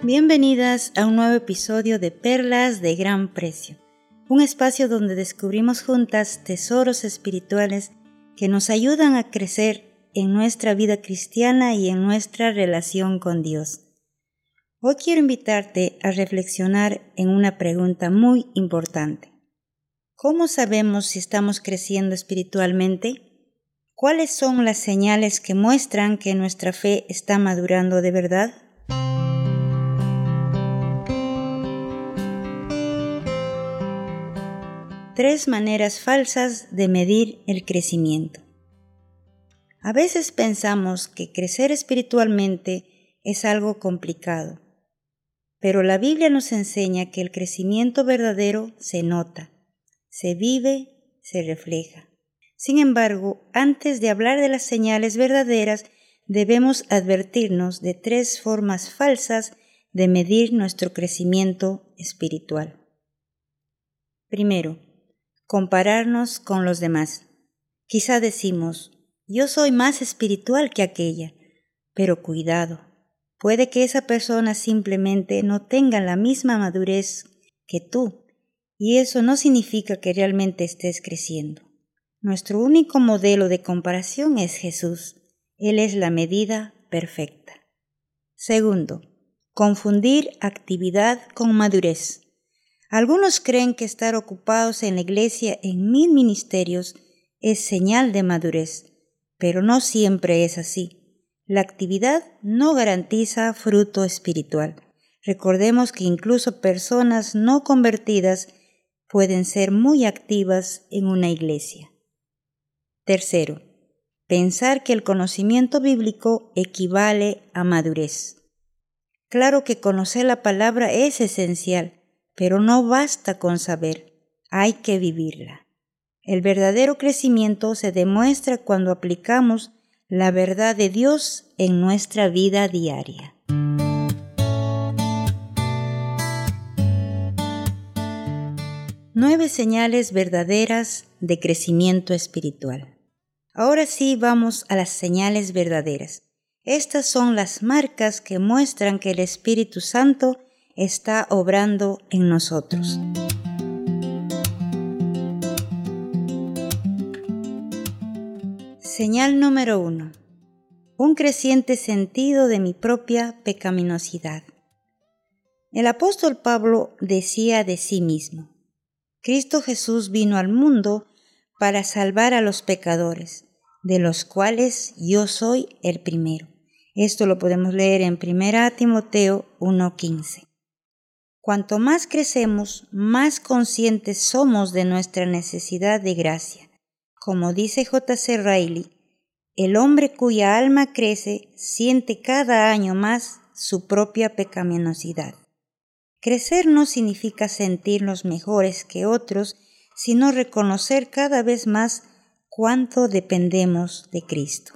Bienvenidas a un nuevo episodio de Perlas de Gran Precio, un espacio donde descubrimos juntas tesoros espirituales que nos ayudan a crecer en nuestra vida cristiana y en nuestra relación con Dios. Hoy quiero invitarte a reflexionar en una pregunta muy importante. ¿Cómo sabemos si estamos creciendo espiritualmente? ¿Cuáles son las señales que muestran que nuestra fe está madurando de verdad? Tres maneras falsas de medir el crecimiento. A veces pensamos que crecer espiritualmente es algo complicado, pero la Biblia nos enseña que el crecimiento verdadero se nota, se vive, se refleja. Sin embargo, antes de hablar de las señales verdaderas, debemos advertirnos de tres formas falsas de medir nuestro crecimiento espiritual. Primero, compararnos con los demás. Quizá decimos, yo soy más espiritual que aquella, pero cuidado, puede que esa persona simplemente no tenga la misma madurez que tú, y eso no significa que realmente estés creciendo. Nuestro único modelo de comparación es Jesús. Él es la medida perfecta. Segundo, confundir actividad con madurez. Algunos creen que estar ocupados en la iglesia en 1000 ministerios es señal de madurez, pero no siempre es así. La actividad no garantiza fruto espiritual. Recordemos que incluso personas no convertidas pueden ser muy activas en una iglesia. Tercero, pensar que el conocimiento bíblico equivale a madurez. Claro que conocer la palabra es esencial, pero no basta con saber, hay que vivirla. El verdadero crecimiento se demuestra cuando aplicamos la verdad de Dios en nuestra vida diaria. Nueve señales verdaderas de crecimiento espiritual. Ahora sí vamos a las señales verdaderas. Estas son las marcas que muestran que el Espíritu Santo está obrando en nosotros. Señal número 1. Un creciente sentido de mi propia pecaminosidad. El apóstol Pablo decía de sí mismo, Cristo Jesús vino al mundo para salvar a los pecadores, de los cuales yo soy el primero. Esto lo podemos leer en 1 Timoteo 1:15. Cuanto más crecemos, más conscientes somos de nuestra necesidad de gracia. Como dice J.C. Riley, el hombre cuya alma crece siente cada año más su propia pecaminosidad. Crecer no significa sentirnos mejores que otros, sino reconocer cada vez más cuánto dependemos de Cristo.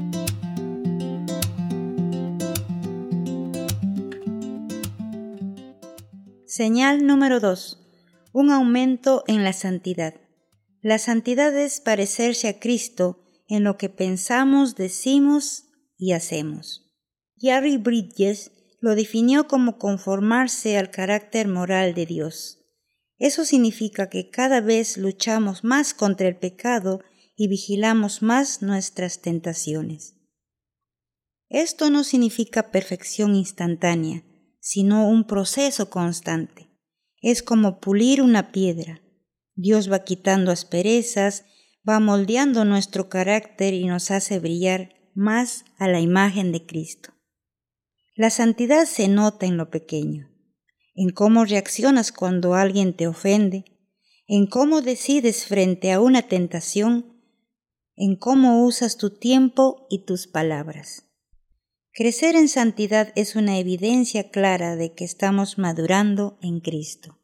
Señal número 2. Un aumento en la santidad. La santidad es parecerse a Cristo en lo que pensamos, decimos y hacemos. Jerry Bridges lo definió como conformarse al carácter moral de Dios. Eso significa que cada vez luchamos más contra el pecado y vigilamos más nuestras tentaciones. Esto no significa perfección instantánea, sino un proceso constante. Es como pulir una piedra. Dios va quitando asperezas, va moldeando nuestro carácter y nos hace brillar más a la imagen de Cristo. La santidad se nota en lo pequeño, en cómo reaccionas cuando alguien te ofende, en cómo decides frente a una tentación, en cómo usas tu tiempo y tus palabras. Crecer en santidad es una evidencia clara de que estamos madurando en Cristo.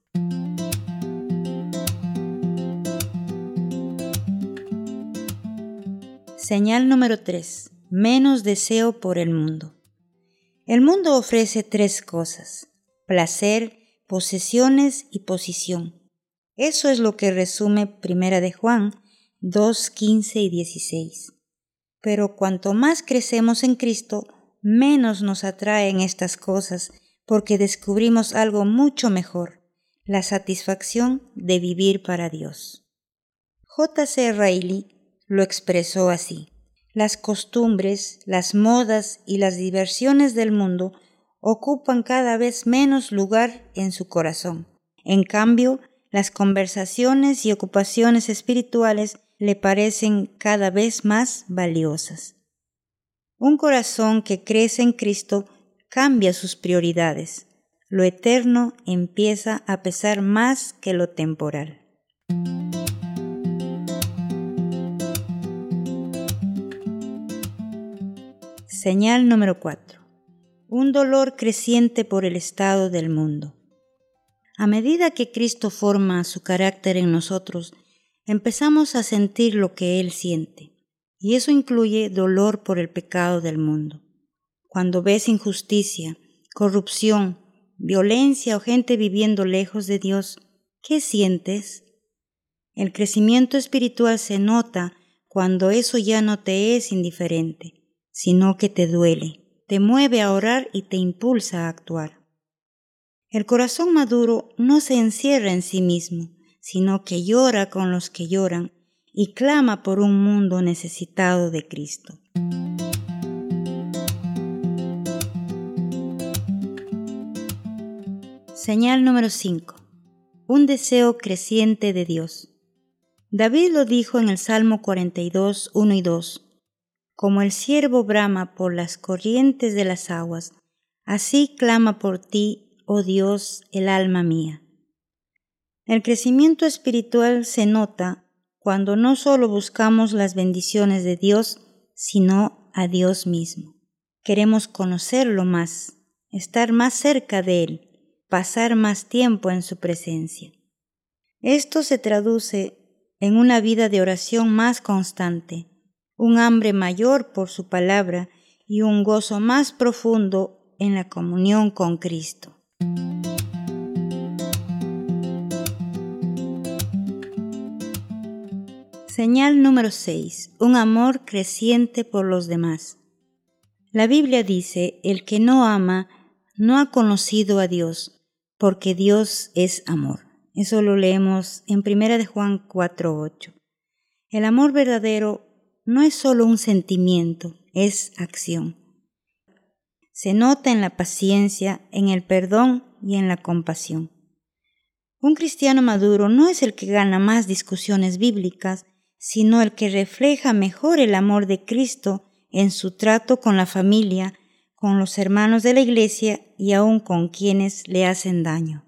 Señal número 3. Menos deseo por el mundo. El mundo ofrece tres cosas: placer, posesiones y posición. Eso es lo que resume 1 de Juan 2:15 y 16. Pero cuanto más crecemos en Cristo, menos nos atraen estas cosas, porque descubrimos algo mucho mejor, la satisfacción de vivir para Dios. J.C. Ryle lo expresó así: las costumbres, las modas y las diversiones del mundo ocupan cada vez menos lugar en su corazón. En cambio, las conversaciones y ocupaciones espirituales le parecen cada vez más valiosas. Un corazón que crece en Cristo cambia sus prioridades. Lo eterno empieza a pesar más que lo temporal. Señal número 4. Un dolor creciente por el estado del mundo. A medida que Cristo forma su carácter en nosotros, empezamos a sentir lo que Él siente, y eso incluye dolor por el pecado del mundo. Cuando ves injusticia, corrupción, violencia o gente viviendo lejos de Dios, ¿qué sientes? El crecimiento espiritual se nota cuando eso ya no te es indiferente, sino que te duele, te mueve a orar y te impulsa a actuar. El corazón maduro no se encierra en sí mismo, sino que llora con los que lloran y clama por un mundo necesitado de Cristo. Señal número 5. Un deseo creciente de Dios. David lo dijo en el Salmo 42, 1 y 2. Como el ciervo brama por las corrientes de las aguas, así clama por ti, oh Dios, el alma mía. El crecimiento espiritual se nota cuando no solo buscamos las bendiciones de Dios, sino a Dios mismo. Queremos conocerlo más, estar más cerca de Él, pasar más tiempo en su presencia. Esto se traduce en una vida de oración más constante, un hambre mayor por su palabra y un gozo más profundo en la comunión con Cristo. Señal número 6. Un amor creciente por los demás. La Biblia dice: el que no ama no ha conocido a Dios, porque Dios es amor. Eso lo leemos en 1 Juan 4:8. El amor verdadero no es solo un sentimiento, es acción. Se nota en la paciencia, en el perdón y en la compasión. Un cristiano maduro no es el que gana más discusiones bíblicas, sino el que refleja mejor el amor de Cristo en su trato con la familia, con los hermanos de la iglesia y aún con quienes le hacen daño.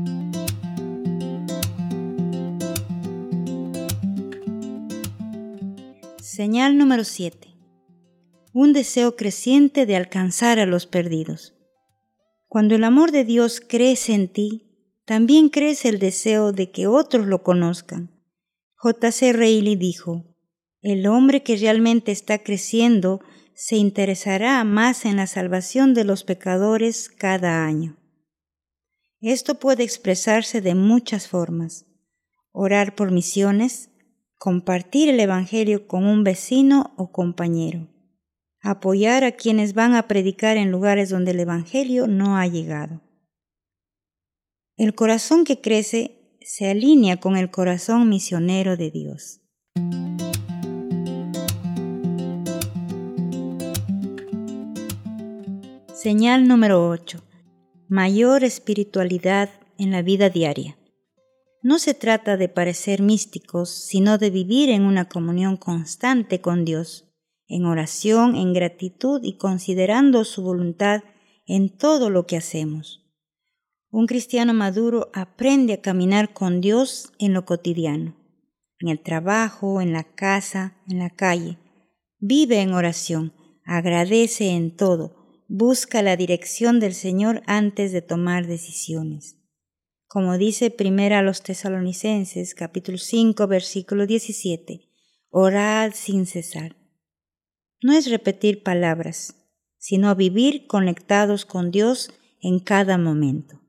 Señal número 7. Un deseo creciente de alcanzar a los perdidos. Cuando el amor de Dios crece en ti, también crece el deseo de que otros lo conozcan. J.C. Ryle dijo: el hombre que realmente está creciendo se interesará más en la salvación de los pecadores cada año. Esto puede expresarse de muchas formas: orar por misiones, compartir el Evangelio con un vecino o compañero, apoyar a quienes van a predicar en lugares donde el Evangelio no ha llegado. El corazón que crece se alinea con el corazón misionero de Dios. Señal número 8. Mayor espiritualidad en la vida diaria. No se trata de parecer místicos, sino de vivir en una comunión constante con Dios, en oración, en gratitud y considerando su voluntad en todo lo que hacemos. Un cristiano maduro aprende a caminar con Dios en lo cotidiano, en el trabajo, en la casa, en la calle. Vive en oración, agradece en todo, busca la dirección del Señor antes de tomar decisiones. Como dice 1 Tesalonicenses, capítulo 5, versículo 17, orad sin cesar. No es repetir palabras, sino vivir conectados con Dios en cada momento.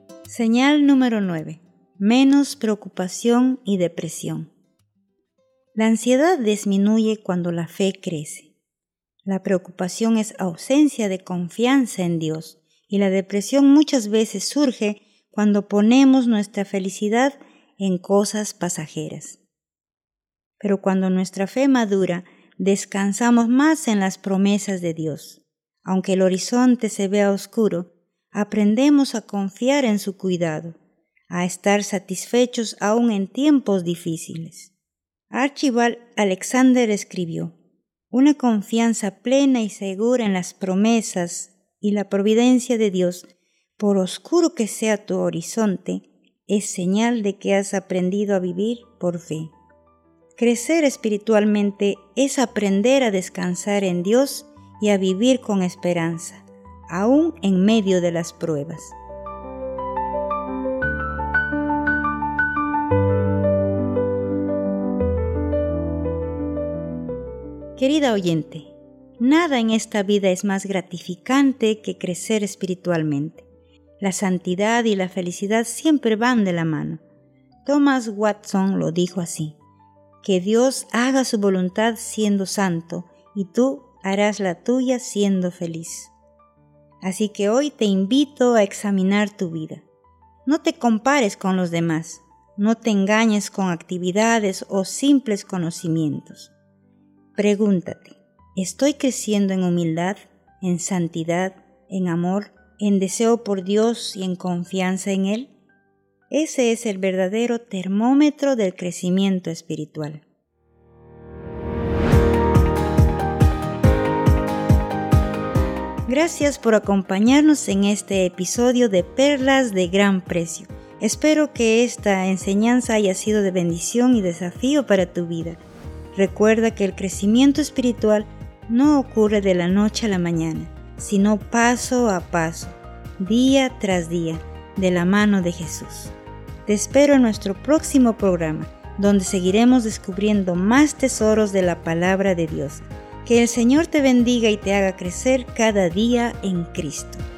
Señal número 9. Menos preocupación y depresión. La ansiedad disminuye cuando la fe crece. La preocupación es ausencia de confianza en Dios y la depresión muchas veces surge cuando ponemos nuestra felicidad en cosas pasajeras. Pero cuando nuestra fe madura, descansamos más en las promesas de Dios. Aunque el horizonte se vea oscuro, aprendemos a confiar en su cuidado, a estar satisfechos aún en tiempos difíciles. Archibald Alexander escribió: una confianza plena y segura en las promesas y la providencia de Dios, por oscuro que sea tu horizonte, es señal de que has aprendido a vivir por fe. Crecer espiritualmente es aprender a descansar en Dios y a vivir con esperanza, aún en medio de las pruebas. Querida oyente, nada en esta vida es más gratificante que crecer espiritualmente. La santidad y la felicidad siempre van de la mano. Thomas Watson lo dijo así: que Dios haga su voluntad siendo santo y tú harás la tuya siendo feliz. Así que hoy te invito a examinar tu vida. No te compares con los demás, no te engañes con actividades o simples conocimientos. Pregúntate: ¿estoy creciendo en humildad, en santidad, en amor, en deseo por Dios y en confianza en Él? Ese es el verdadero termómetro del crecimiento espiritual. Gracias por acompañarnos en este episodio de Perlas de Gran Precio. Espero que esta enseñanza haya sido de bendición y desafío para tu vida. Recuerda que el crecimiento espiritual no ocurre de la noche a la mañana, sino paso a paso, día tras día, de la mano de Jesús. Te espero en nuestro próximo programa, donde seguiremos descubriendo más tesoros de la palabra de Dios. Que el Señor te bendiga y te haga crecer cada día en Cristo.